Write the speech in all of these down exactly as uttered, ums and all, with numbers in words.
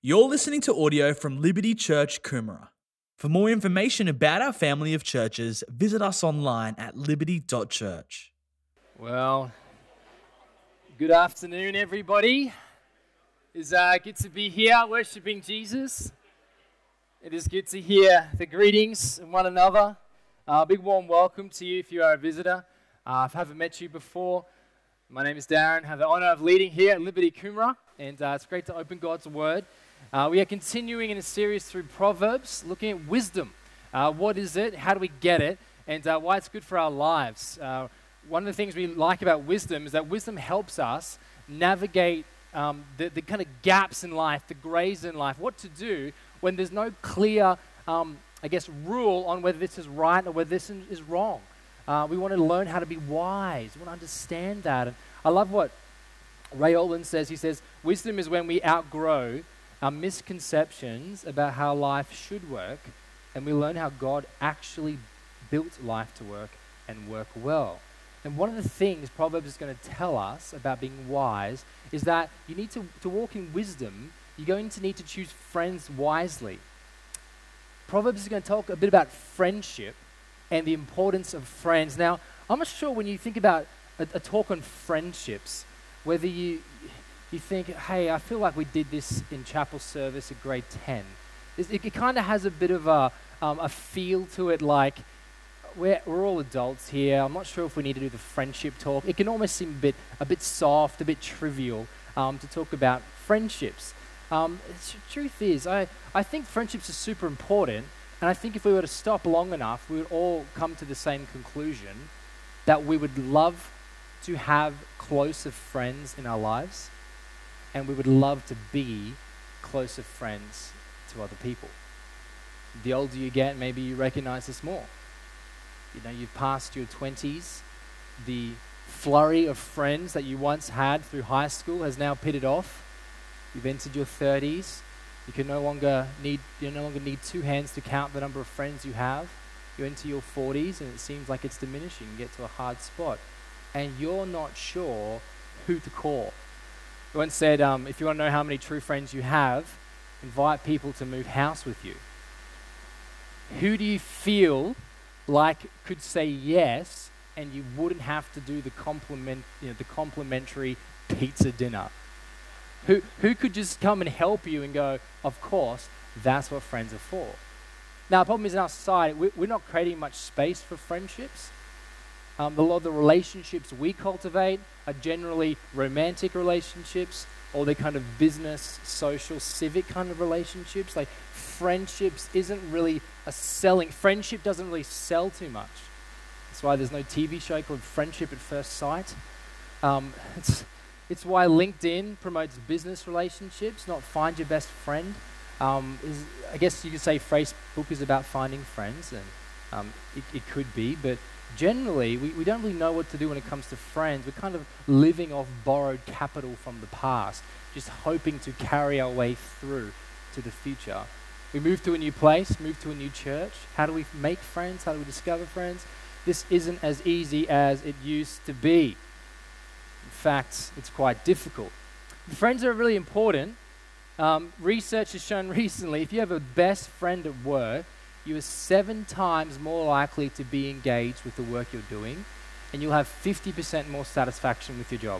You're listening to audio from Liberty Church, Coomera. For more information about our family of churches, visit us online at liberty dot church. Well, good afternoon, everybody. It's uh, good to be here worshiping Jesus. It is good to hear the greetings of one another. A uh, big warm welcome to you if you are a visitor. Uh, if I haven't met you before, my name is Darren. I have the honor of leading here at Liberty Coomera, and uh, it's great to open God's Word. Uh, we are continuing in a series through Proverbs, looking at wisdom. Uh, what is it? How do we get it? And uh, why it's good for our lives. Uh, one of the things we like about wisdom is that wisdom helps us navigate um, the, the kind of gaps in life, the grays in life, what to do when there's no clear, um, I guess, rule on whether this is right or whether this is wrong. Uh, we want to learn how to be wise. We want to understand that. And I love what Ray Olin says. He says, wisdom is when we outgrow our misconceptions about how life should work, and we learn how God actually built life to work and work well. And one of the things Proverbs is going to tell us about being wise is that you need to, to walk in wisdom, you're going to need to choose friends wisely. Proverbs is going to talk a bit about friendship and the importance of friends. Now, I'm not sure when you think about a, a talk on friendships, whether you you think, hey, I feel like we did this in chapel service at grade ten. It, it, it kind of has a bit of a, um, a feel to it, like we're, we're all adults here. I'm not sure if we need to do the friendship talk. It can almost seem a bit, a bit soft, a bit trivial um, to talk about friendships. Um, the truth is, I, I think friendships are super important, and I think if we were to stop long enough, we would all come to the same conclusion that we would love to have closer friends in our lives, and we would love to be closer friends to other people. The older you get, maybe you recognize this more. You know, you've passed your twenties, the flurry of friends that you once had through high school has now pitted off. You've entered your thirties. You can no longer need you no longer need two hands to count the number of friends you have. You enter your forties, and it seems like it's diminishing. You get to a hard spot, and you're not sure who to call. I once said, um, if you want to know how many true friends you have, invite people to move house with you. Who do you feel like could say yes, and you wouldn't have to do the compliment, you know, the complimentary pizza dinner? Who who could just come and help you and go, of course, that's what friends are for. Now, the problem is in our society, we, we're not creating much space for friendships. Um, a lot of the relationships we cultivate are generally romantic relationships, or they're kind of business, social, civic kind of relationships. Like friendships isn't really a selling, friendship doesn't really sell too much. That's why there's no T V show called Friendship at First Sight. Um, it's, it's why LinkedIn promotes business relationships, not find your best friend. Um, is, I guess you could say Facebook is about finding friends, and um, it, it could be, but generally, we, we don't really know what to do when it comes to friends. We're kind of living off borrowed capital from the past, just hoping to carry our way through to the future. We move to a new place, move to a new church. How do we make friends? How do we discover friends? This isn't as easy as it used to be. In fact, it's quite difficult. Friends are really important. Um, research has shown recently, if you have a best friend at work, you are seven times more likely to be engaged with the work you're doing, and you'll have fifty percent more satisfaction with your job.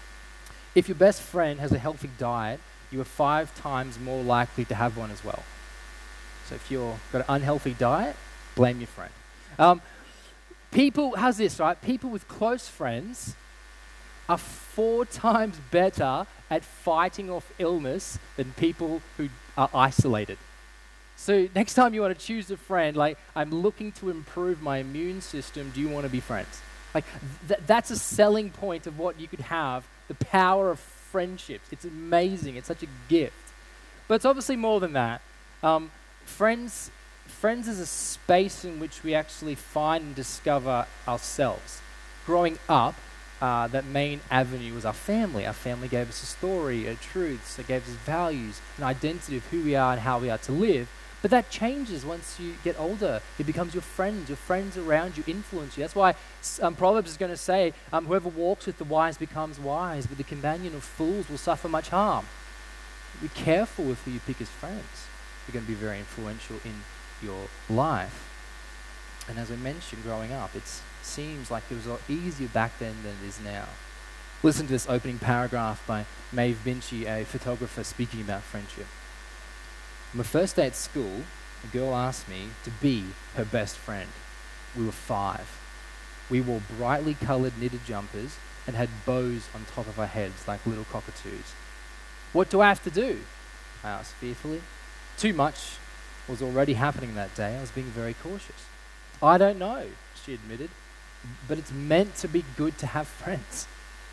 If your best friend has a healthy diet, you are five times more likely to have one as well. So if you've got an unhealthy diet, blame your friend. Um, people, how's this, right? People with close friends are four times better at fighting off illness than people who are isolated. So next time you want to choose a friend, like, I'm looking to improve my immune system, do you want to be friends? Like, th- that's a selling point of what you could have, the power of friendships. It's amazing. It's such a gift. But it's obviously more than that. Um, friends, friends is a space in which we actually find and discover ourselves. Growing up, uh, that main avenue was our family. Our family gave us a story, a truths, it gave us values, an identity of who we are and how we are to live. But that changes once you get older. It becomes your friends. Your friends around you influence you. That's why um, Proverbs is going to say, um, whoever walks with the wise becomes wise, but the companion of fools will suffer much harm. Be careful with who you pick as friends. They're going to be very influential in your life. And as I mentioned, growing up, it seems like it was a lot easier back then than it is now. Listen to this opening paragraph by Maeve Binchy, a photographer, speaking about friendship. On my first day at school, a girl asked me to be her best friend. We were five. We wore brightly coloured knitted jumpers and had bows on top of our heads like little cockatoos. What do I have to do? I asked fearfully. Too much was already happening that day. I was being very cautious. I don't know, she admitted, but it's meant to be good to have friends.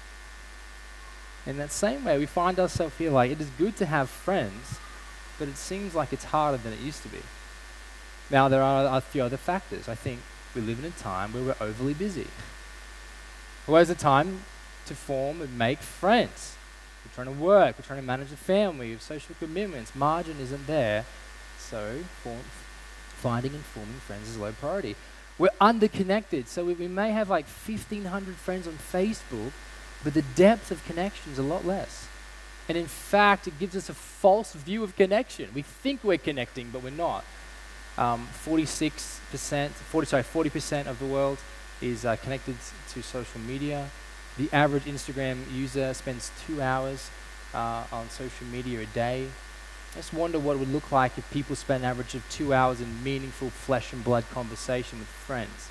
In that same way, we find ourselves here like it is good to have friends, but it seems like it's harder than it used to be. Now, there are a few other factors. I think we live in a time where we're overly busy. Where's the time to form and make friends? We're trying to work, we're trying to manage a family, we have social commitments, margin isn't there. So form, finding and forming friends is a low priority. We're underconnected, so we, we may have like fifteen hundred friends on Facebook, but the depth of connection is a lot less. And in fact, it gives us a false view of connection. We think we're connecting, but we're not. Um, forty-six percent, forty, sorry, forty percent of the world is uh, connected to social media. The average Instagram user spends two hours uh, on social media a day. I just wonder what it would look like if people spent an average of two hours in meaningful flesh and blood conversation with friends.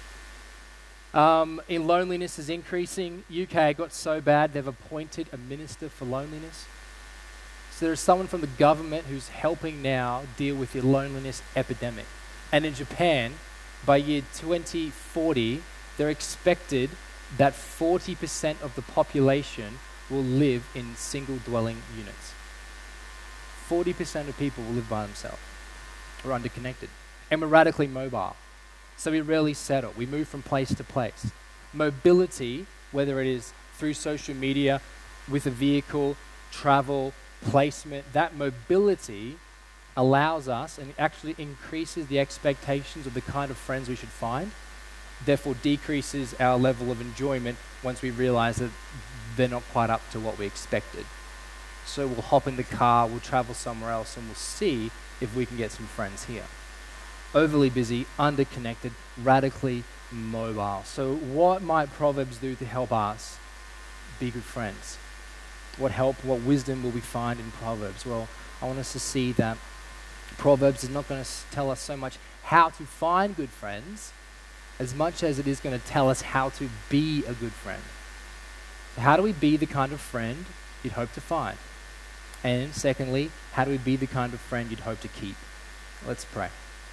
Um, in loneliness is increasing. U K got so bad they've appointed a minister for loneliness. So there's someone from the government who's helping now deal with the loneliness epidemic. And in Japan, by year twenty forty, they're expected that forty percent of the population will live in single dwelling units. forty percent of people will live by themselves. We're underconnected. And we're radically mobile. So we rarely settle. We move from place to place. Mobility, whether it is through social media, with a vehicle, travel, placement, that mobility allows us and actually increases the expectations of the kind of friends we should find, therefore decreases our level of enjoyment once we realize that they're not quite up to what we expected. So we'll hop in the car, we'll travel somewhere else, and we'll see if we can get some friends here. Overly busy, underconnected, radically mobile. So what might Proverbs do to help us be good friends? What help, what wisdom will we find in Proverbs? Well, I want us to see that Proverbs is not going to tell us so much how to find good friends as much as it is going to tell us how to be a good friend. So how do we be the kind of friend you'd hope to find? And secondly, how do we be the kind of friend you'd hope to keep? Let's pray.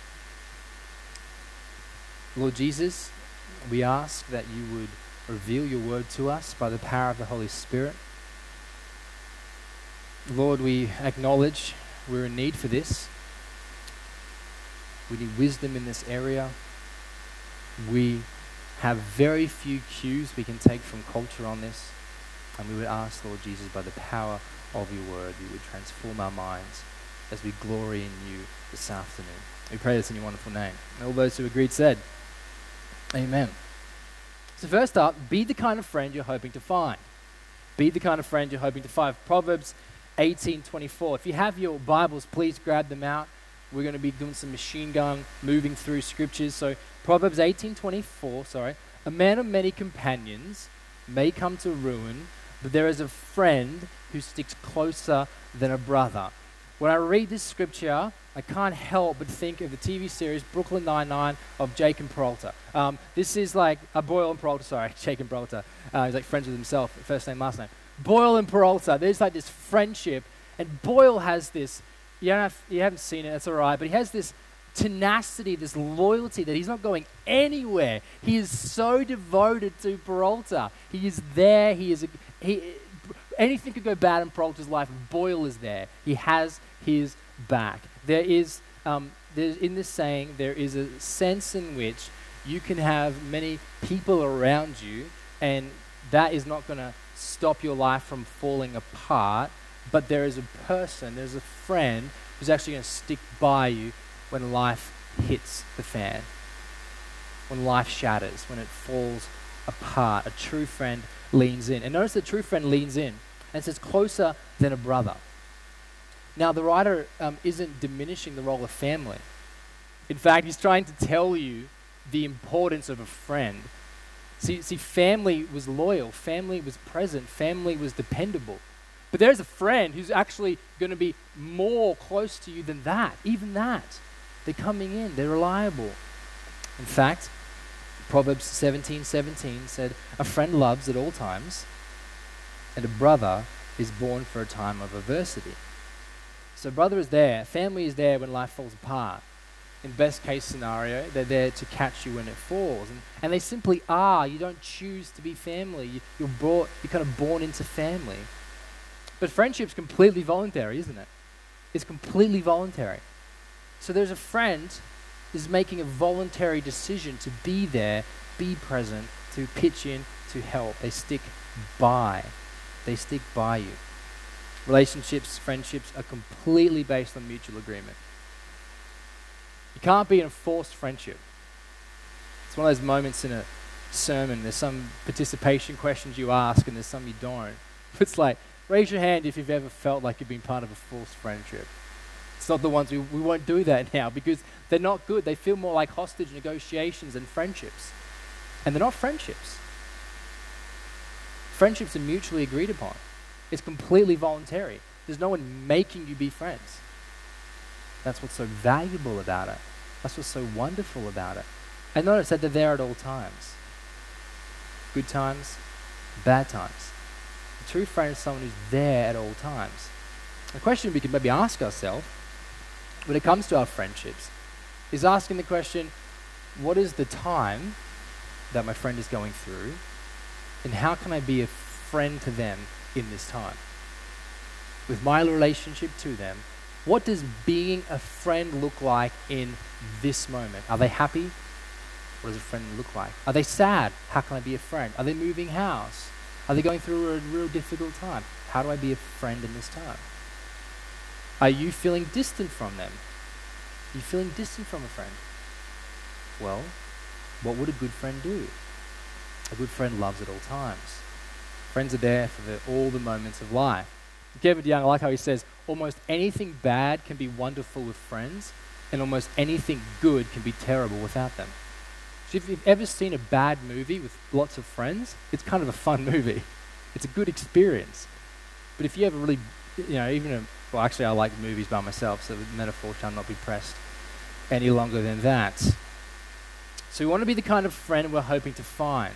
Lord Jesus, we ask that you would reveal your word to us by the power of the Holy Spirit. Lord, we acknowledge we're in need for this. We need wisdom in this area. We have very few cues we can take from culture on this. And we would ask, Lord Jesus, by the power of your word, you would transform our minds as we glory in you this afternoon. We pray this in your wonderful name. And all those who agreed said, amen. So first up, be the kind of friend you're hoping to find. Be the kind of friend you're hoping to find. Proverbs eighteen twenty-four. If you have your Bibles, please grab them out. We're going to be doing some machine gun, moving through scriptures. So Proverbs eighteen twenty-four, sorry. A man of many companions may come to ruin, but there is a friend who sticks closer than a brother. When I read this scripture, I can't help but think of the T V series Brooklyn Nine-Nine of Jake and Peralta. Um, this is like, uh, Boyle and Peralta, sorry, Jake and Peralta. Uh, he's like friends with himself, first name, last name. Boyle and Peralta, there's like this friendship, and Boyle has this, you, don't have, you haven't seen it, that's all right, but he has this tenacity, this loyalty that he's not going anywhere. He is so devoted to Peralta. He is there, he is, a, he, anything could go bad in Peralta's life, Boyle is there. He has his back. There is, um, there's, in this saying, there is a sense in which you can have many people around you, and that is not going to stop your life from falling apart, but there is a person, there's a friend who's actually going to stick by you when life hits the fan, when life shatters, when it falls apart. A true friend leans in. And notice the true friend leans in and says, closer than a brother. Now, the writer um, isn't diminishing the role of family. In fact, he's trying to tell you the importance of a friend. See, see, family was loyal, family was present, family was dependable. But there's a friend who's actually going to be more close to you than that, even that. They're coming in, they're reliable. In fact, Proverbs seventeen seventeen said, "A friend loves at all times, and a brother is born for a time of adversity." So brother is there, family is there when life falls apart. In best case scenario, they're there to catch you when it falls. And, and they simply are. You don't choose to be family. You, you're brought, you're kind of born into family. But friendship's completely voluntary, isn't it? It's completely voluntary. So there's a friend is making a voluntary decision to be there, be present, to pitch in, to help. They stick by. They stick by you. Relationships, friendships are completely based on mutual agreement. You can't be in a forced friendship. It's one of those moments in a sermon, there's some participation questions you ask and there's some you don't. It's like, raise your hand if you've ever felt like you've been part of a forced friendship. It's not the ones, we, we won't do that now because they're not good. They feel more like hostage negotiations than friendships. And they're not friendships. Friendships are mutually agreed upon. It's completely voluntary. There's no one making you be friends. That's what's so valuable about it. That's what's so wonderful about it. And notice that they're there at all times. Good times, bad times. A true friend is someone who's there at all times. The question we can maybe ask ourselves when it comes to our friendships is asking the question, what is the time that my friend is going through, and how can I be a friend to them in this time? With my relationship to them, what does being a friend look like in this moment? Are they happy? What does a friend look like? Are they sad? How can I be a friend? Are they moving house? Are they going through a real difficult time? How do I be a friend in this time? Are you feeling distant from them? Are you feeling distant from a friend? Well, what would a good friend do? A good friend loves at all times. Friends are there for the, all the moments of life. Kevin DeYoung, I like how he says, almost anything bad can be wonderful with friends, and almost anything good can be terrible without them. So if you've ever seen a bad movie with lots of friends, it's kind of a fun movie. It's a good experience. But if you ever really, you know, even a, well, actually I like movies by myself, so the metaphor shall not be pressed any longer than that. So we want to be the kind of friend we're hoping to find.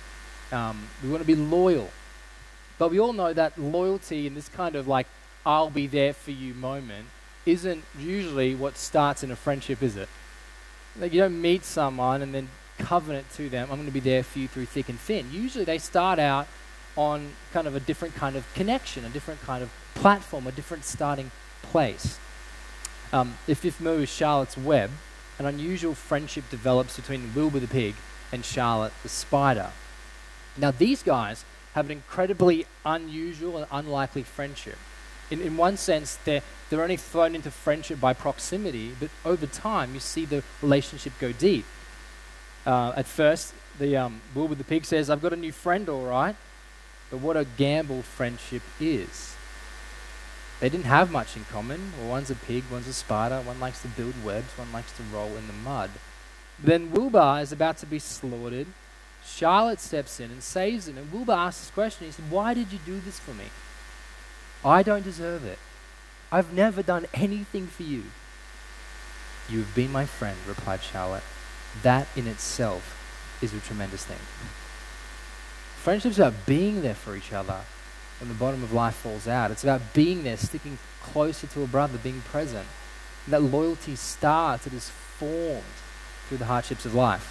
Um, we want to be loyal. But we all know that loyalty in this kind of like, I'll be there for you moment isn't usually what starts in a friendship, is it? Like you don't meet someone and then covenant to them, I'm going to be there for you through thick and thin. Usually they start out on kind of a different kind of connection, a different kind of platform, a different starting place. Um, if you're familiar with Charlotte's Web, an unusual friendship develops between Wilbur the pig and Charlotte the spider. Now these guys have an incredibly unusual and unlikely friendship. In, in one sense, they're, they're only thrown into friendship by proximity, but over time, you see the relationship go deep. Uh, at first, the um, Wilbur the pig says, I've got a new friend, all right, but what a gamble friendship is. They didn't have much in common. Well, one's a pig, one's a spider, one likes to build webs, one likes to roll in the mud. Then Wilbur is about to be slaughtered. Charlotte steps in and saves him, and Wilbur asks this question. He said, why did you do this for me? I don't deserve it. I've never done anything for you. You have been my friend, replied Charlotte. That in itself is a tremendous thing. Friendship's about being there for each other when the bottom of life falls out. It's about being there, sticking closer to a brother, being present. And that loyalty starts, it is formed through the hardships of life.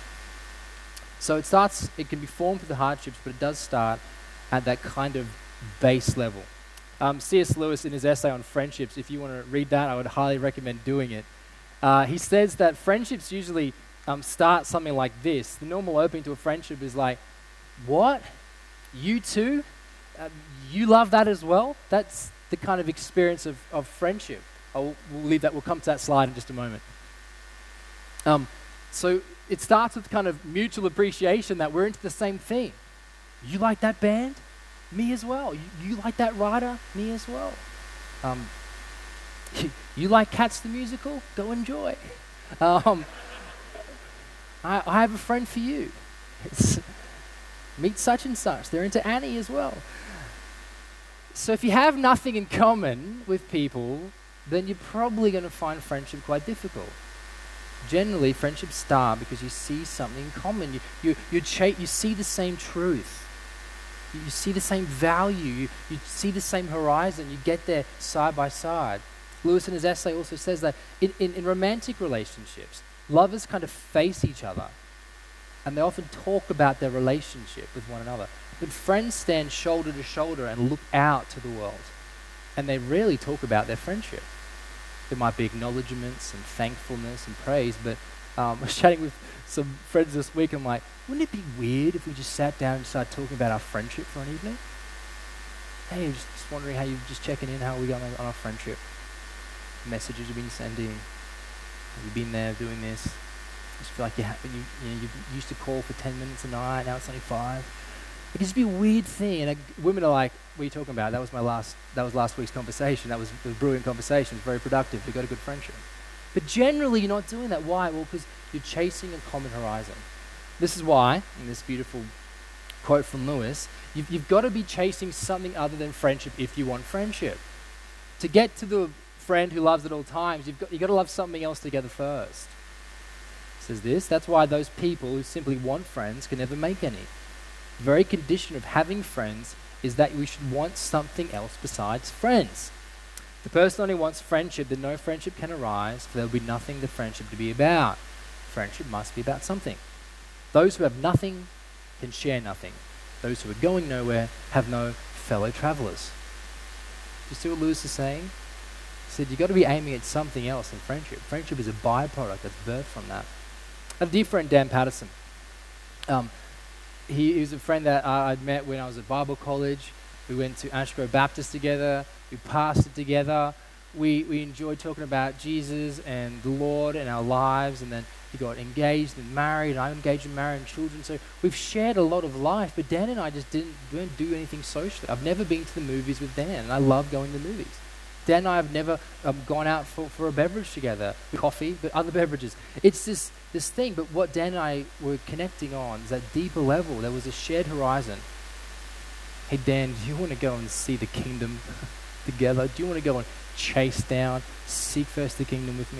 So it starts, it can be formed through the hardships, but it does start at that kind of base level. Um, C S Lewis, in his essay on friendships, if you want to read that, I would highly recommend doing it. Uh, he says that friendships usually um, start something like this. The normal opening to a friendship is like, what? You too? Uh, you love that as well? That's the kind of experience of, of friendship. I'll, we'll leave that, we'll come to that slide in just a moment. Um, so it starts with kind of mutual appreciation that we're into the same thing. You like that band? Me as well. You, you like that writer? Me as well. Um, You, you like Cats the musical? Go enjoy. Um, I, I have a friend for you. It's, meet such and such. They're into Annie as well. So if you have nothing in common with people, then you're probably going to find friendship quite difficult. Generally, friendships start because you see something in common. You you you, cha- you see the same truth. You, you see the same value. You, you see the same horizon. You get there side by side. Lewis in his essay also says that in, in, in romantic relationships, lovers kind of face each other, and they often talk about their relationship with one another. But friends stand shoulder to shoulder and look out to the world, and they rarely talk about their friendship. There might be acknowledgements and thankfulness and praise, but um, I was chatting with some friends this week. I'm like, wouldn't it be weird if we just sat down and started talking about our friendship for an evening? Hey, just, just wondering how you just checking in, how are we going on our friendship? Messages you've been sending. Have you been there doing this? I just feel like you, ha- you, you know, you used to call for ten minutes a night, now it's only five. It can just be a weird thing, and uh, women are like, what are you talking about? That was my last, that was last week's conversation. That was a brilliant conversation. It's very productive. We got a good friendship. But generally, you're not doing that. Why? Well, because you're chasing a common horizon. This is why, in this beautiful quote from Lewis, you've, you've got to be chasing something other than friendship if you want friendship. To get to the friend who loves at all times, you've got, you've got to love something else together first. It says this, that's why those people who simply want friends can never make any. The very condition of having friends is that we should want something else besides friends. The person only wants friendship, then no friendship can arise, for there will be nothing the friendship to be about. Friendship must be about something. Those who have nothing can share nothing. Those who are going nowhere have no fellow travelers. Do you see what Lewis is saying? He said you've got to be aiming at something else than friendship. Friendship is a byproduct that's birthed from that. A dear friend, Dan Patterson, um, he, he was a friend that uh, I'd met when I was at Bible college. We went to Ashgrove Baptist together. We pastored together. We we enjoyed talking about Jesus and the Lord and our lives. And then he got engaged and married. And I'm engaged and married and children. So we've shared a lot of life. But Dan and I just didn't, didn't do anything socially. I've never been to the movies with Dan. And I love going to the movies. Dan and I have never um, gone out for, for a beverage together, coffee, but other beverages. It's this this thing, but what Dan and I were connecting on is that deeper level. There was a shared horizon. Hey Dan, do you want to go and see the kingdom together? Do you want to go and chase down, seek first the kingdom with me?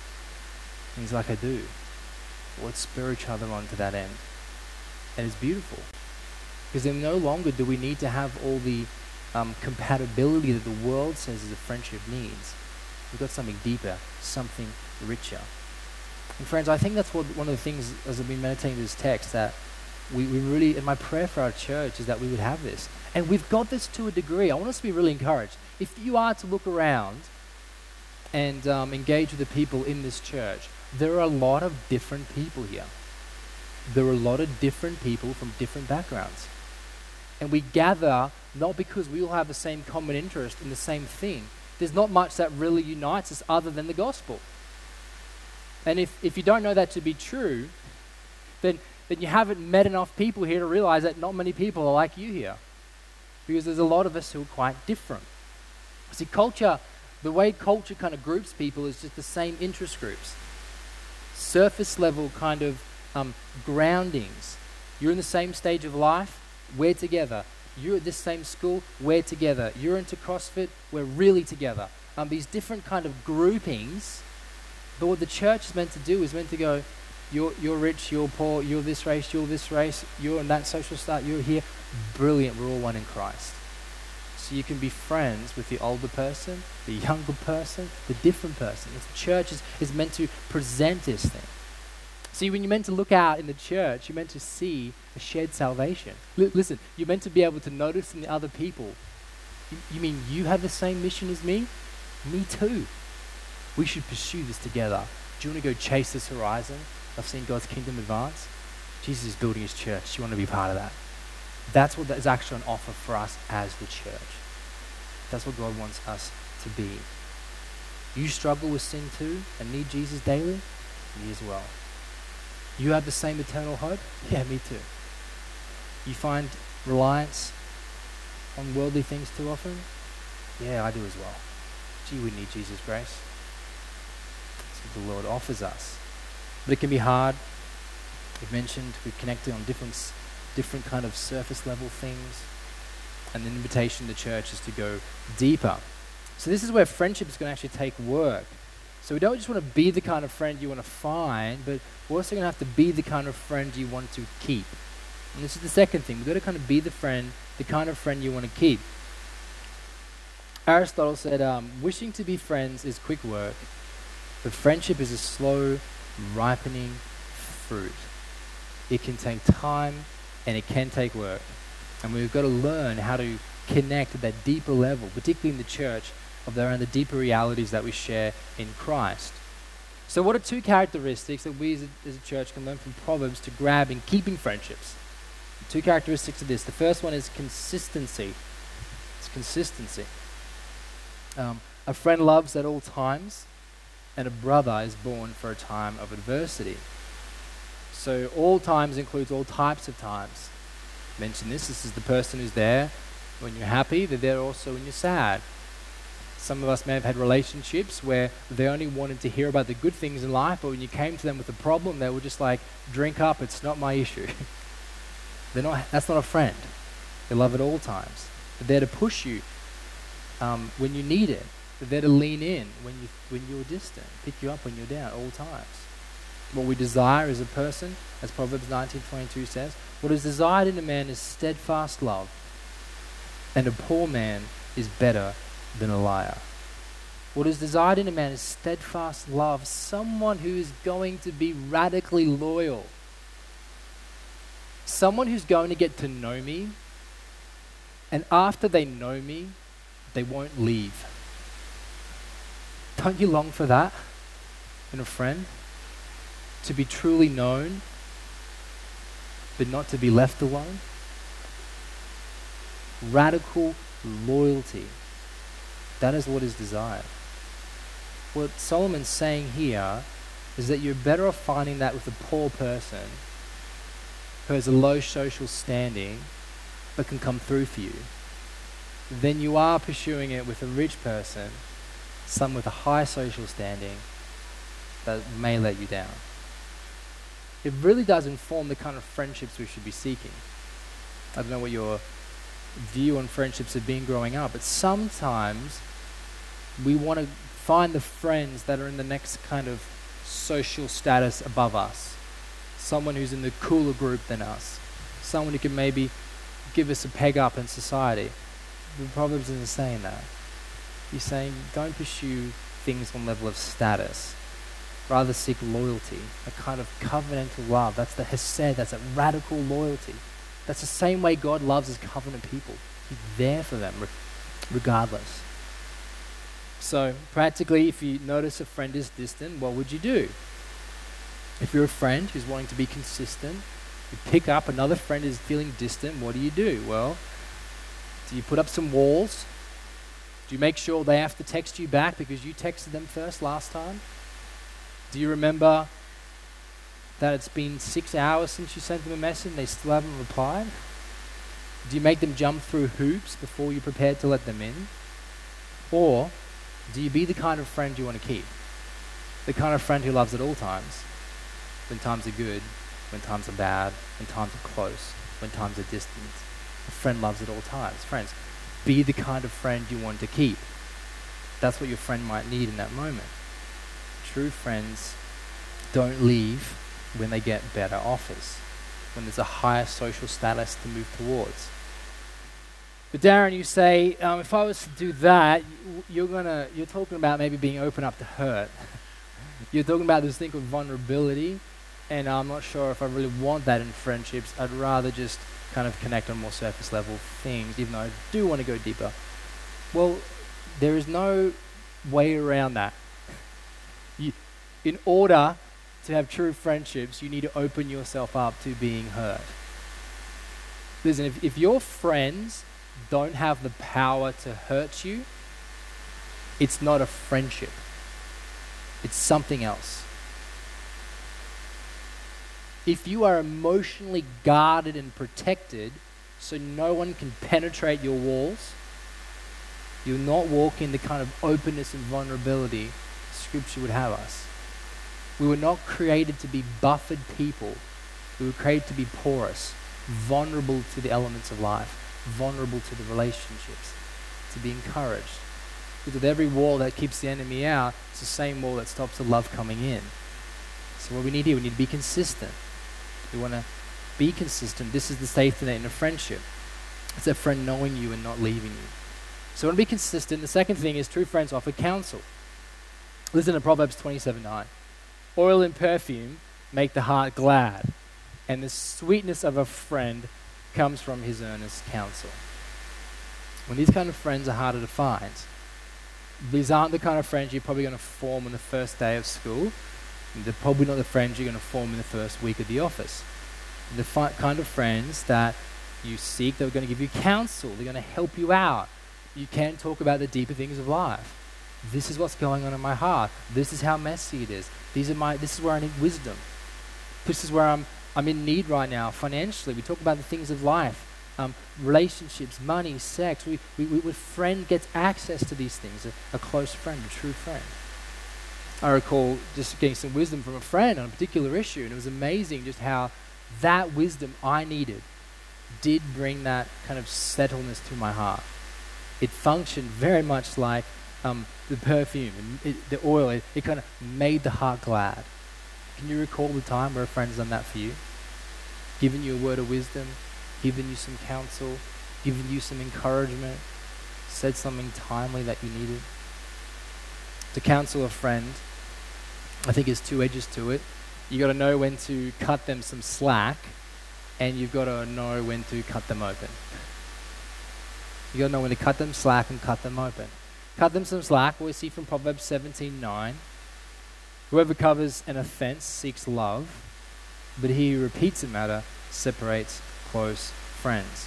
And he's like, I do. Well, let's spur each other on to that end. And it's beautiful. Because then no longer do we need to have all the Um, compatibility that the world says is a friendship needs. We've got something deeper, something richer. And friends, I think that's what one of the things, as I've been meditating this text, that we, we really, and my prayer for our church is that we would have this. And we've got this to a degree. I want us to be really encouraged. If you are to look around and um, engage with the people in this church, there are a lot of different people here. There are a lot of different people from different backgrounds. And we gather not because we all have the same common interest in the same thing. There's not much that really unites us other than the gospel. And if, if you don't know that to be true, then, then you haven't met enough people here to realize that not many people are like you here. Because there's a lot of us who are quite different. See, culture, the way culture kind of groups people is just the same interest groups. Surface level kind of um, groundings. You're in the same stage of life, we're together. You're at this same school, we're together. You're into CrossFit, we're really together. Um, these different kind of groupings, but what the church is meant to do is meant to go, you're, you're rich, you're poor, you're this race, you're this race, you're in that social start, you're here. Brilliant, we're all one in Christ. So you can be friends with the older person, the younger person, the different person. The church is, is meant to present this thing. See, when you're meant to look out in the church, you're meant to see a shared salvation. L- listen, you're meant to be able to notice in the other people. You, you mean you have the same mission as me? Me too. We should pursue this together. Do you want to go chase this horizon of seeing God's kingdom advance? Jesus is building his church. Do you want to be part of that? That's what is actually on offer for us as the church. That's what God wants us to be. You struggle with sin too and need Jesus daily? Me as well. You have the same eternal hope? Yeah, me too. You find reliance on worldly things too often? Yeah, I do as well. Gee, we need Jesus' grace. That's what the Lord offers us. But it can be hard. We've mentioned we're connected on different, different kind of surface level things. And the invitation to the church is to go deeper. So this is where friendship is going to actually take work. So we don't just want to be the kind of friend you want to find, but we're also going to have to be the kind of friend you want to keep. And this is the second thing. We've got to kind of be the friend, the kind of friend you want to keep. Aristotle said, um, wishing to be friends is quick work, but friendship is a slow, ripening fruit. It can take time and it can take work. And we've got to learn how to connect at that deeper level, particularly in the church, of around the deeper realities that we share in Christ. So what are two characteristics that we as a, as a church can learn from Proverbs to grab in keeping friendships? Two characteristics of this. The first one is consistency. It's consistency. Um, a friend loves at all times, and a brother is born for a time of adversity. So all times includes all types of times. Mention this, this is the person who's there when you're happy, they're there also when you're sad. Some of us may have had relationships where they only wanted to hear about the good things in life, but when you came to them with a problem, they were just like, drink up, it's not my issue. They're not. That's not a friend. They love at all times. They're there to push you um, when you need it. They're there to lean in when, you, when you're distant, pick you up when you're down, all times. What we desire as a person, as Proverbs nineteen twenty-two says, what is desired in a man is steadfast love, and a poor man is better than a liar. What is desired in a man is steadfast love, someone who is going to be radically loyal. Someone who's going to get to know me, and after they know me, they won't leave. Don't you long for that in a friend? To be truly known, but not to be left alone? Radical loyalty. That is what is desired. What Solomon's saying here is that you're better off finding that with a poor person who has a low social standing but can come through for you than you are pursuing it with a rich person, some with a high social standing that may let you down. It really does inform the kind of friendships we should be seeking. I don't know what your view on friendships have been growing up, but sometimes we want to find the friends that are in the next kind of social status above us. Someone who's in the cooler group than us. Someone who can maybe give us a peg up in society. The Proverbs isn't saying that. He's saying don't pursue things on level of status. Rather seek loyalty, a kind of covenantal love. That's the hesed, that's a radical loyalty. That's the same way God loves his covenant people. He's there for them, re- regardless. So, practically, if you notice a friend is distant, what would you do? If you're a friend who's wanting to be consistent, you pick up another friend who's feeling distant, what do you do? Well, do you put up some walls? Do you make sure they have to text you back because you texted them first last time? Do you remember that it's been six hours since you sent them a message and they still haven't replied? Do you make them jump through hoops before you're prepared to let them in? Or do you be the kind of friend you want to keep? The kind of friend who loves at all times. When times are good, when times are bad, when times are close, when times are distant. A friend loves at all times. Friends, be the kind of friend you want to keep. That's what your friend might need in that moment. True friends don't leave when they get better offers, when there's a higher social status to move towards. But Darren, you say, um, if I was to do that, you're gonna, you're talking about maybe being open up to hurt. You're talking about this thing called vulnerability, and I'm not sure if I really want that in friendships. I'd rather just kind of connect on more surface level things, even though I do want to go deeper. Well, there is no way around that. You, in order to have true friendships, you need to open yourself up to being hurt. Listen, if, if your friends don't have the power to hurt you, it's not a friendship. It's something else. If you are emotionally guarded and protected so no one can penetrate your walls, You will not walk in the kind of openness and vulnerability Scripture would have us. We were not created to be buffered people. We were created to be porous, vulnerable to the elements of life, vulnerable to the relationships, to be encouraged. Because with every wall that keeps the enemy out, it's the same wall that stops the love coming in. So what we need here, we need to be consistent. We want to be consistent. This is the safety net in a friendship. It's a friend knowing you and not leaving you. So we want to be consistent. The second thing is true friends offer counsel. Listen to Proverbs twenty-seven nine. Oil and perfume make the heart glad, and the sweetness of a friend comes from his earnest counsel. When these kind of friends are harder to find, these aren't the kind of friends you're probably going to form on the first day of school. They're probably not the friends you're going to form in the first week of the office. The fi- kind of friends that you seek, they're going to give you counsel. They're going to help you out. You can talk about the deeper things of life. This is what's going on in my heart. This is how messy it is. These are my. This is where I need wisdom. This is where I'm. I'm in need right now financially. We talk about the things of life, um, relationships, money, sex. We, we, we, a friend gets access to these things. A, a close friend, a true friend. I recall just getting some wisdom from a friend on a particular issue, and it was amazing just how that wisdom I needed did bring that kind of settledness to my heart. It functioned very much like um, the perfume, and it, the oil. It, it kind of made the heart glad. Can you recall the time where a friend's done that for you? Given you a word of wisdom, given you some counsel, given you some encouragement, said something timely that you needed? To counsel a friend, I think there's two edges to it. You got to know when to cut them some slack, and you've got to know when to cut them open. You got to know when to cut them slack and cut them open. Cut them some slack, we see from Proverbs seventeen nine. Whoever covers an offense seeks love, but he who repeats a matter separates close friends.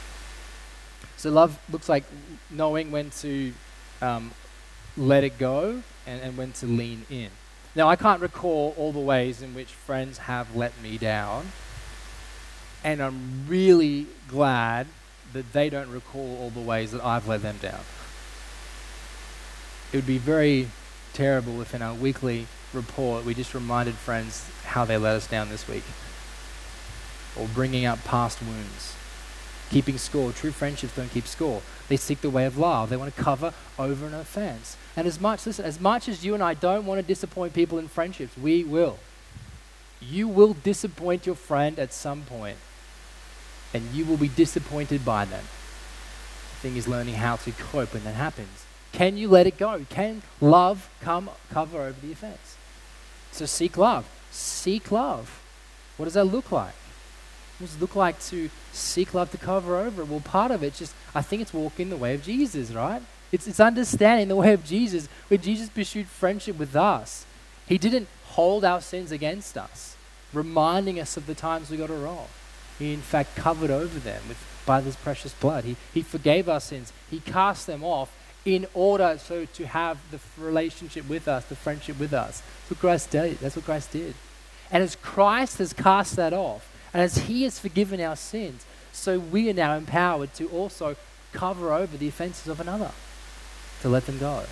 So love looks like knowing when to um, let it go and, and when to lean in. Now, I can't recall all the ways in which friends have let me down, and I'm really glad that they don't recall all the ways that I've let them down. It would be very terrible if in our weekly report we just reminded friends how they let us down this week, or bringing up past wounds. Keeping score. True friendships don't keep score. They seek the way of love. They want to cover over an offense. And as much, listen, as much as you and I don't want to disappoint people in friendships, we will. You will disappoint your friend at some point, and you will be disappointed by them. The thing is learning how to cope when that happens. Can you let it go? Can love come cover over the offense? So seek love. Seek love. What does that look like? What does it look like to seek love to cover over it? Well, part of it just, I think it's walking the way of Jesus, right? It's, it's understanding the way of Jesus. When Jesus pursued friendship with us, he didn't hold our sins against us, reminding us of the times we got it wrong. He, in fact, covered over them with by his precious blood. He, he forgave our sins. He cast them off in order so to have the relationship with us, the friendship with us. That's what Christ did. That's what Christ did. And as Christ has cast that off, and as he has forgiven our sins, so we are now empowered to also cover over the offenses of another, to let them go.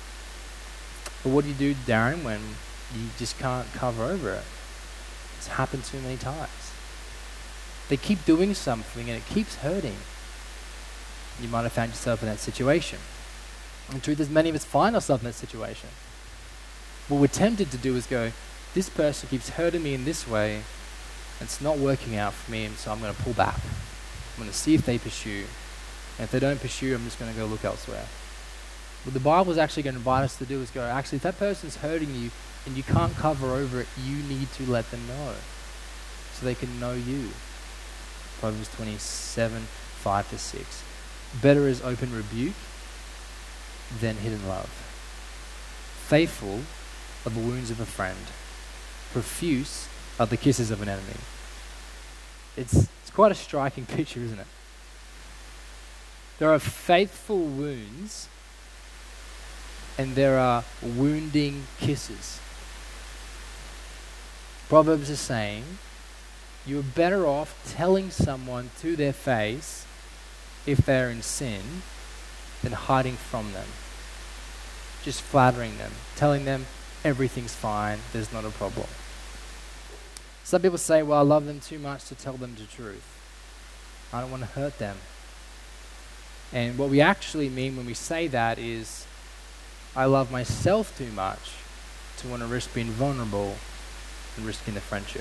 But what do you do, Darren, when you just can't cover over it? It's happened too many times. They keep doing something and it keeps hurting. You might have found yourself in that situation. And the truth is, many of us find ourselves in that situation. What we're tempted to do is go, this person keeps hurting me in this way, and it's not working out for me, and so I'm going to pull back. I'm going to see if they pursue. And if they don't pursue, I'm just going to go look elsewhere. What the Bible is actually going to invite us to do is go, actually, if that person's hurting you and you can't cover over it, you need to let them know so they can know you. Proverbs twenty-seven, five to six. Better is open rebuke than hidden love. Faithful are the wounds of a friend. Profuse are the kisses of an enemy. It's, it's quite a striking picture, isn't it? There are faithful wounds and there are wounding kisses. Proverbs is saying you're better off telling someone to their face if they're in sin than hiding from them, just flattering them, telling them everything's fine, there's not a problem. Some people say, well, I love them too much to tell them the truth. I don't want to hurt them. And what we actually mean when we say that is, I love myself too much to want to risk being vulnerable and risking the friendship.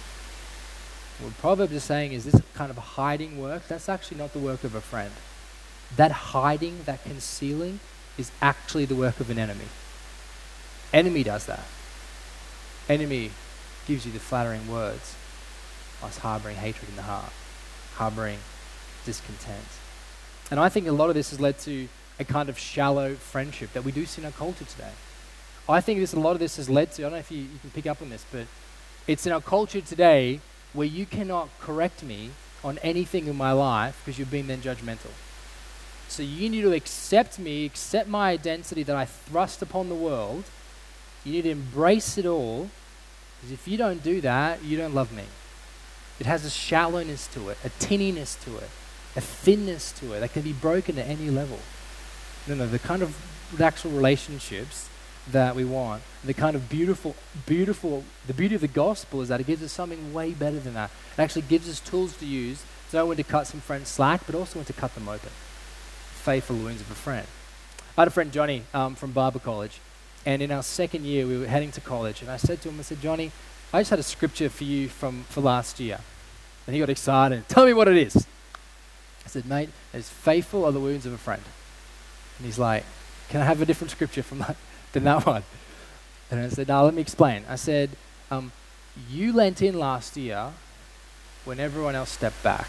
What Proverbs is saying is this kind of hiding work, that's actually not the work of a friend. That hiding, that concealing, is actually the work of an enemy. Enemy does that. Enemy gives you the flattering words whilst harboring hatred in the heart, harboring discontent. And I think a lot of this has led to a kind of shallow friendship that we do see in our culture today. I think this a lot of this has led to, I don't know if you, you can pick up on this, but it's in our culture today where you cannot correct me on anything in my life because you're being then judgmental. So you need to accept me, accept my identity that I thrust upon the world. You need to embrace it all, because if you don't do that, you don't love me. It has a shallowness to it, a tinniness to it, a thinness to it that can be broken at any level. No, no, the kind of actual relationships that we want, the kind of beautiful, beautiful, the beauty of the gospel is that it gives us something way better than that. It actually gives us tools to use to know when to cut some friends slack, but also when to cut them open. Faithful wounds of a friend. I had a friend, Johnny, um, from Bible college, and in our second year, we were heading to college, and I said to him, I said, Johnny, I just had a scripture for you from for last year. And he got excited. Tell me what it is. I said, mate, as faithful are the wounds of a friend. And he's like, can I have a different scripture from that than that one? And I said, no, let me explain. I said, um, you lent in last year when everyone else stepped back.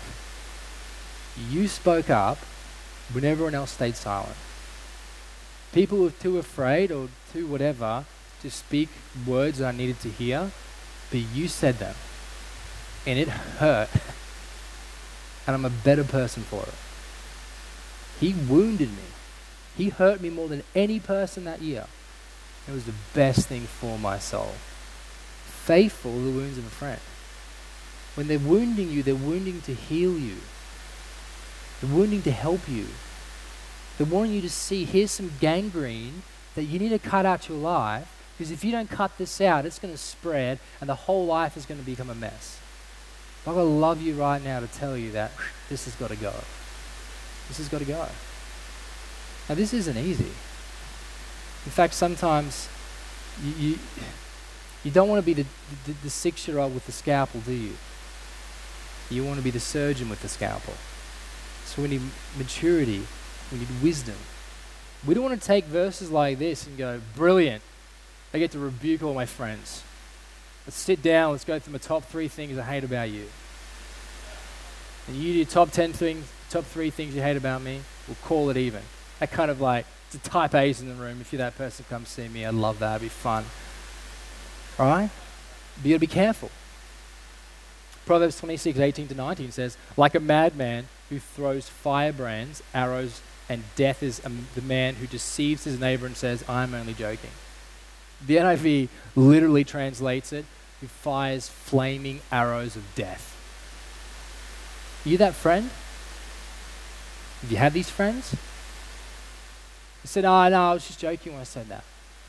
You spoke up when everyone else stayed silent. People were too afraid or too whatever to speak words that I needed to hear, but you said them. And it hurt. And I'm a better person for it. He wounded me. He hurt me more than any person that year. It was the best thing for my soul. Faithful are the wounds of a friend. When they're wounding you, they're wounding to heal you. They're wounding to help you. They're wanting you to see, here's some gangrene that you need to cut out your life, because if you don't cut this out, it's going to spread and the whole life is going to become a mess. I've got to love you right now to tell you that this has got to go. This has got to go. Now, this isn't easy. In fact, sometimes you you, you don't want to be the, the, the six-year-old with the scalpel, do you? You want to be the surgeon with the scalpel. So we need maturity. We need wisdom. We don't want to take verses like this and go, brilliant. I get to rebuke all my friends. Let's sit down, let's go through my top three things I hate about you. And you do your top ten things, top three things you hate about me, we'll call it even. That kind of like, it's a type A's in the room. If you're that person, come see me. I'd love that, it'd be fun. All right? But you gotta be careful. Proverbs twenty-six, eighteen to nineteen says, like a madman who throws firebrands, arrows, and death is um, the man who deceives his neighbor and says, I'm only joking. The N I V literally translates it, who fires flaming arrows of death. Are you that friend? Have you had these friends? I said, oh, no, I was just joking when I said that.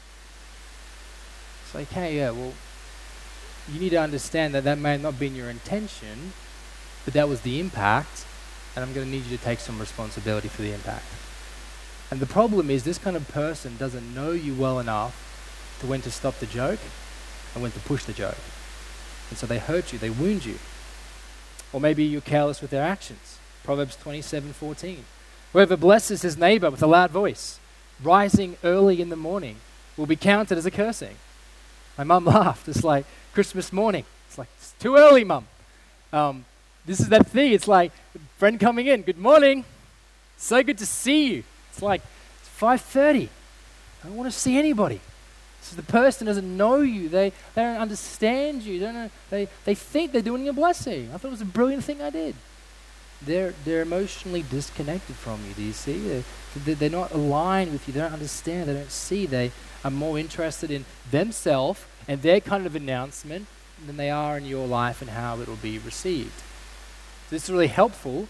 It's like, hey, yeah, well, you need to understand that that may not have been your intention, but that was the impact, and I'm going to need you to take some responsibility for the impact. And the problem is this kind of person doesn't know you well enough to when to stop the joke and when to push the joke. And so they hurt you, they wound you. Or maybe you're careless with their actions. Proverbs twenty-seven fourteen. Whoever blesses his neighbor with a loud voice, rising early in the morning, will be counted as a cursing. My mum laughed. It's like Christmas morning. It's like, it's too early, mum. Um, this is that thing. It's like, friend coming in, good morning. So good to see you. It's like, it's five thirty. I don't want to see anybody. So the person doesn't know you. They, they don't understand you. They, don't know, they, they think they're doing you a blessing. I thought it was a brilliant thing I did. They're, they're emotionally disconnected from you. Do you see? They're, they're not aligned with you. They don't understand. They don't see. They are more interested in themselves and their kind of announcement than they are in your life and how it will be received. So this is really helpful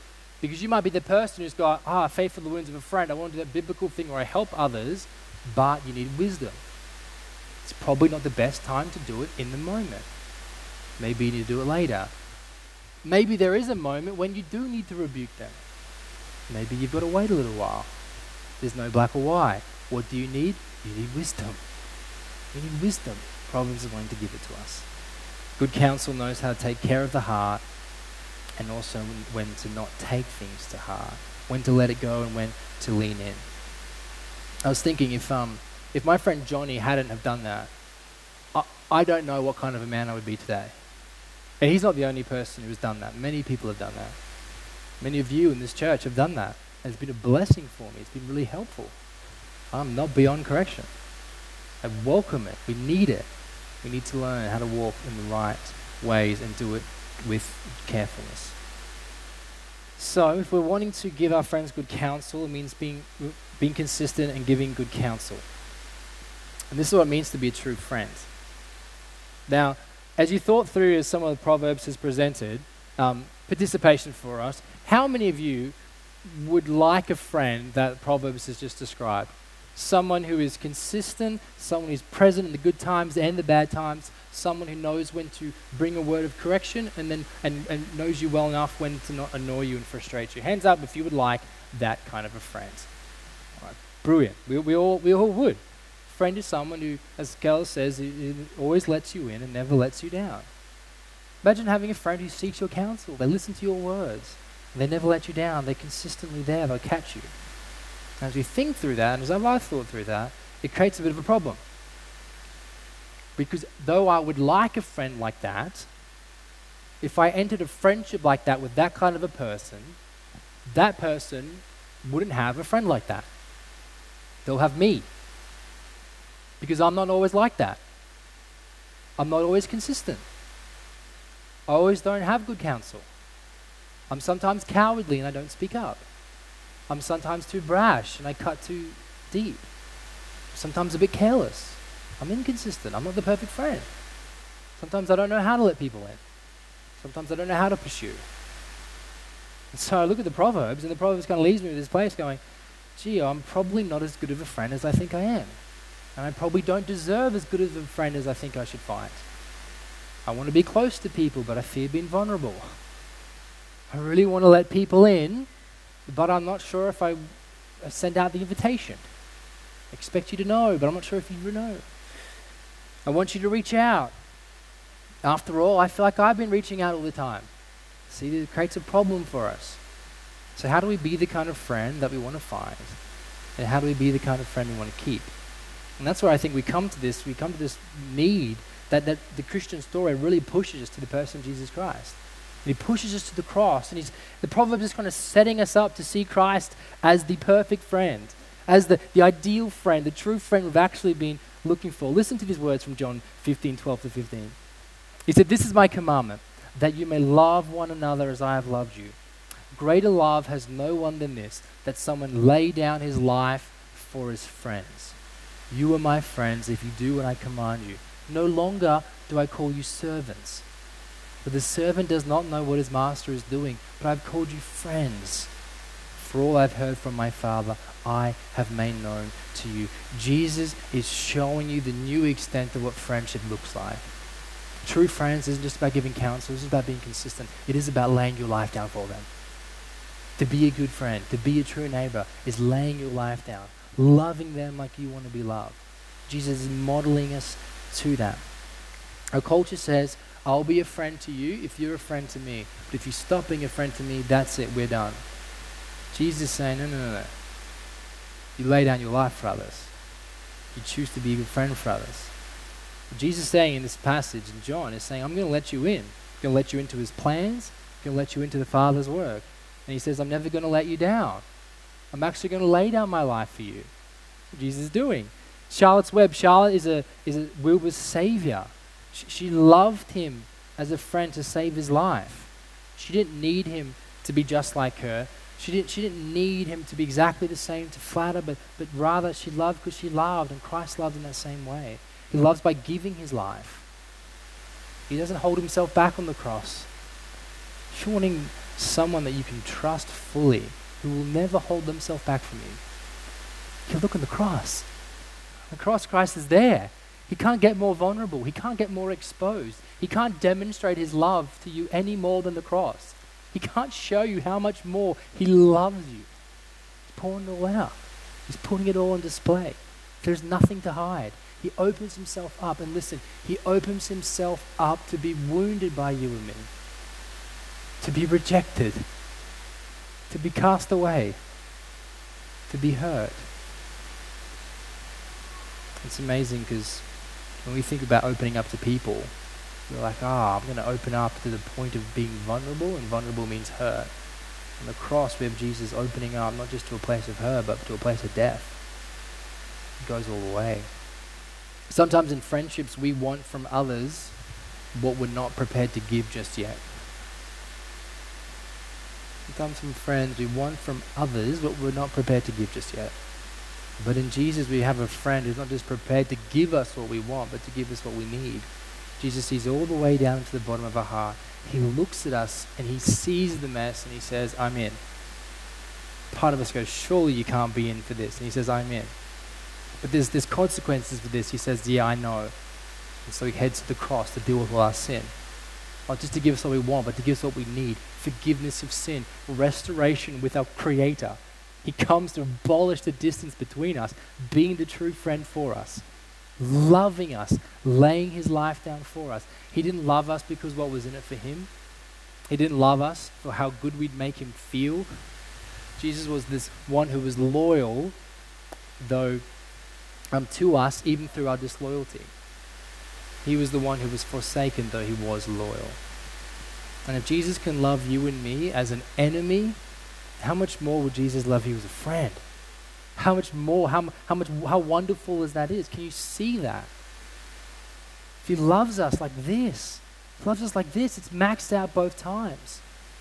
Because you might be the person who's got, ah, faith for the wounds of a friend. I want to do that biblical thing where I help others, but you need wisdom. It's probably not the best time to do it in the moment. Maybe you need to do it later. Maybe there is a moment when you do need to rebuke them. Maybe you've got to wait a little while. There's no black or white. What do you need? You need wisdom. You need wisdom. Proverbs is going to give it to us. Good counsel knows how to take care of the heart, and also when, when to not take things to heart, when to let it go and when to lean in. I was thinking if um if my friend Johnny hadn't have done that, I, I don't know what kind of a man I would be today. And he's not the only person who has done that. Many people have done that. Many of you in this church have done that. And it's been a blessing for me. It's been really helpful. I'm not beyond correction. I welcome it. We need it. We need to learn how to walk in the right ways and do it with carefulness. So if we're wanting to give our friends good counsel, it means being being consistent and giving good counsel. And this is what it means to be a true friend. Now, as you thought through as some of the Proverbs has presented, um, participation for us, how many of you would like a friend that Proverbs has just described? Someone who is consistent, someone who's present in the good times and the bad times, someone who knows when to bring a word of correction and then and, and knows you well enough when to not annoy you and frustrate you. Hands up if you would like that kind of a friend. All right, brilliant. We, we all we all would. Friend is someone who, as Keller says, it, it always lets you in and never lets you down. Imagine having a friend who seeks your counsel. They listen to your words. And they never let you down. They're consistently there. They'll catch you. And as we think through that, and as I've thought through that, it creates a bit of a problem. Because though I would like a friend like that, if I entered a friendship like that with that kind of a person, that person wouldn't have a friend like that. They'll have me. Because I'm not always like that. I'm not always consistent. I always don't have good counsel. I'm sometimes cowardly and I don't speak up. I'm sometimes too brash and I cut too deep. Sometimes a bit careless. I'm inconsistent. I'm not the perfect friend. Sometimes I don't know how to let people in. Sometimes I don't know how to pursue. And so I look at the Proverbs, and the Proverbs kind of leaves me to this place going, gee, I'm probably not as good of a friend as I think I am. And I probably don't deserve as good of a friend as I think I should find. I want to be close to people, but I fear being vulnerable. I really want to let people in, but I'm not sure if I send out the invitation. I expect you to know, but I'm not sure if you know. I want you to reach out. After all, I feel like I've been reaching out all the time. See, it creates a problem for us. So how do we be the kind of friend that we want to find? And how do we be the kind of friend we want to keep? And that's where I think we come to this, we come to this need that, that the Christian story really pushes us to the person of Jesus Christ. And he pushes us to the cross. And he's, the Proverbs is kind of setting us up to see Christ as the perfect friend, as the, the ideal friend, the true friend we've actually been looking for. Listen to these words from John fifteen, twelve to fifteen. He said, "This is my commandment, that you may love one another as I have loved you. Greater love has no one than this, that someone lay down his life for his friends. You are my friends if you do what I command you. No longer do I call you servants, for the servant does not know what his master is doing, but I've called you friends. For all I've heard from my Father, I have made known to you." Jesus is showing you the new extent of what friendship looks like. True friends isn't just about giving counsel, it's about being consistent. It is about laying your life down for them. To be a good friend, to be a true neighbor, is laying your life down, loving them like you want to be loved. Jesus is modeling us to that. Our culture says, I'll be a friend to you if you're a friend to me. But if you stop being a friend to me, that's it, we're done. Jesus is saying, no, no, no, no. You lay down your life for others. You choose to be a good friend for others. What Jesus is saying in this passage in John is saying, I'm going to let you in. I'm going to let you into his plans. I'm going to let you into the Father's work. And he says, I'm never going to let you down. I'm actually going to lay down my life for you. What Jesus is doing. Charlotte's Web. Charlotte is a is a Wilbur's savior. She, she loved him as a friend to save his life. She didn't need him to be just like her. She didn't she didn't need him to be exactly the same to flatter, but but rather she loved because she loved, and Christ loved in that same way. He loves by giving his life. He doesn't hold himself back on the cross. If you're wanting someone that you can trust fully, who will never hold themselves back from you. You look on the cross. The cross, Christ is there. He can't get more vulnerable. He can't get more exposed. He can't demonstrate his love to you any more than the cross. He can't show you how much more he loves you. He's pouring it all out. He's putting it all on display. There's nothing to hide. He opens himself up. And listen, he opens himself up to be wounded by you and me. To be rejected. To be cast away. To be hurt. It's amazing because when we think about opening up to people, we're like, ah, oh, I'm going to open up to the point of being vulnerable, and vulnerable means hurt. On the cross, we have Jesus opening up not just to a place of hurt, but to a place of death. It goes all the way. Sometimes in friendships, we want from others what we're not prepared to give just yet. Sometimes from friends, we want from others what we're not prepared to give just yet. But in Jesus, we have a friend who's not just prepared to give us what we want, but to give us what we need. Jesus sees all the way down to the bottom of our heart. He looks at us and he sees the mess and he says, I'm in. Part of us goes, surely you can't be in for this. And he says, I'm in. But there's, there's consequences for this. He says, yeah, I know. And so he heads to the cross to deal with all our sin. Not just to give us what we want, but to give us what we need. Forgiveness of sin. Restoration with our Creator. He comes to abolish the distance between us, being the true friend for us, loving us, laying his life down for us. He didn't love us because what was in it for him. He didn't love us for how good we'd make him feel. Jesus was this one who was loyal, though, um, to us, even through our disloyalty. He was the one who was forsaken, though he was loyal. And if Jesus can love you and me as an enemy, how much more would Jesus love you as a friend? How much more, how, how much, how wonderful as that is. Can you see that? If he loves us like this, he loves us like this, it's maxed out both times.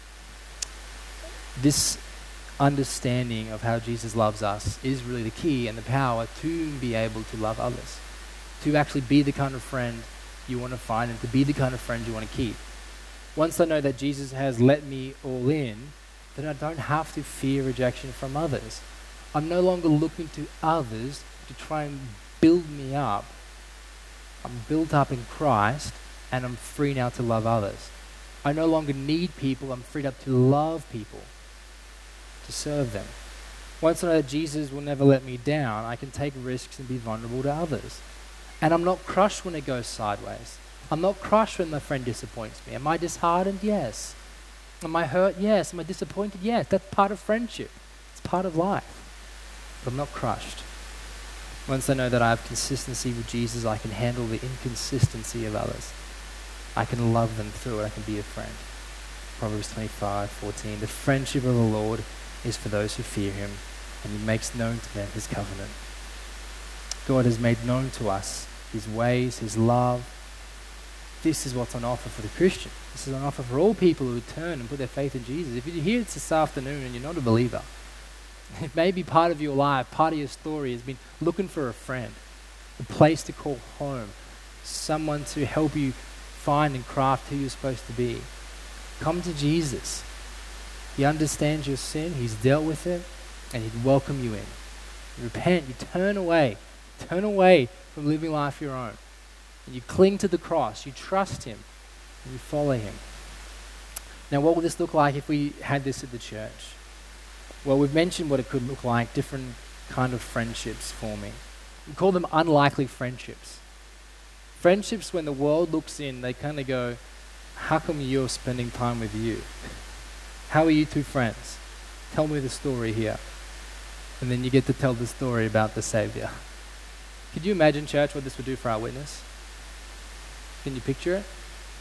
This understanding of how Jesus loves us is really the key and the power to be able to love others. To actually be the kind of friend you want to find and to be the kind of friend you want to keep. Once I know that Jesus has let me all in, then I don't have to fear rejection from others. I'm no longer looking to others to try and build me up. I'm built up in Christ, and I'm free now to love others. I no longer need people. I'm freed up to love people, to serve them. Once I know that Jesus will never let me down, I can take risks and be vulnerable to others. And I'm not crushed when it goes sideways. I'm not crushed when my friend disappoints me. Am I disheartened? Yes. Am I hurt? Yes. Am I disappointed? Yes. That's part of friendship. It's part of life. But I'm not crushed. Once I know that I have consistency with Jesus, I can handle the inconsistency of others. I can love them through it. I can be a friend. Proverbs twenty-five fourteen. The friendship of the Lord is for those who fear him, and he makes known to them his covenant. God has made known to us his ways, his love. This is what's on offer for the Christian. This is on offer for all people who turn and put their faith in Jesus. If you're here this afternoon and you're not a believer, it may be part of your life, part of your story has been looking for a friend, a place to call home, someone to help you find and craft who you're supposed to be. Come to Jesus. He understands your sin, he's dealt with it, and he'd welcome you in. You repent, you turn away, turn away from living life your own. And you cling to the cross, you trust him, and you follow him. Now, what would this look like if we had this at the church? Well, we've mentioned what it could look like, different kind of friendships forming. We call them unlikely friendships. Friendships, when the world looks in, they kind of go, how come you're spending time with you? How are you two friends? Tell me the story here. And then you get to tell the story about the Savior. Could you imagine, church, what this would do for our witness? Can you picture it?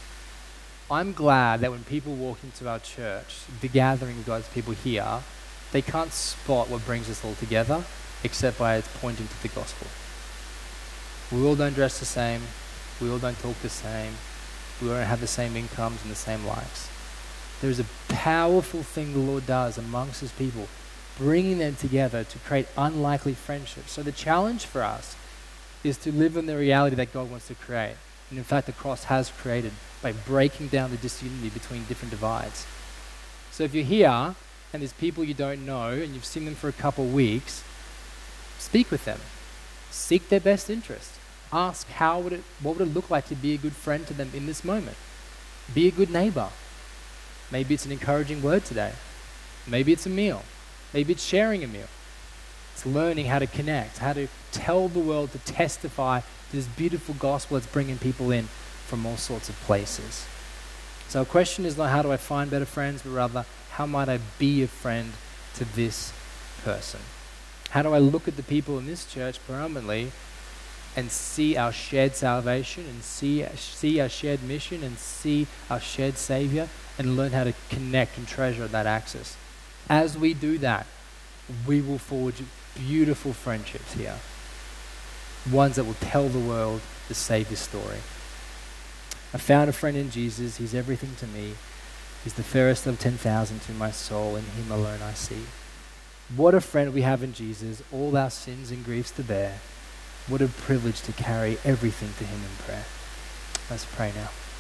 I'm glad that when people walk into our church, the gathering of God's people here, they can't spot what brings us all together except by it's pointing to the gospel. We all don't dress the same. We all don't talk the same. We all don't have the same incomes and the same likes. There's a powerful thing the Lord does amongst his people, bringing them together to create unlikely friendships. So the challenge for us is to live in the reality that God wants to create. And in fact, the cross has created by breaking down the disunity between different divides. So if you're here and there's people you don't know and you've seen them for a couple weeks, speak with them. Seek their best interest. Ask how would it, what would it look like to be a good friend to them in this moment? Be a good neighbor. Maybe it's an encouraging word today. Maybe it's a meal. Maybe it's sharing a meal. It's learning how to connect, how to tell the world, to testify to this beautiful gospel that's bringing people in from all sorts of places. So our question is not how do I find better friends, but rather how might I be a friend to this person? How do I look at the people in this church predominantly and see our shared salvation and see, see our shared mission and see our shared Savior and learn how to connect and treasure that access? As we do that, we will forge beautiful friendships here. Ones that will tell the world the Savior's story. I found a friend in Jesus. He's everything to me. He's the fairest of ten thousand to my soul. In him alone I see. What a friend we have in Jesus. All our sins and griefs to bear. What a privilege to carry everything to him in prayer. Let's pray now.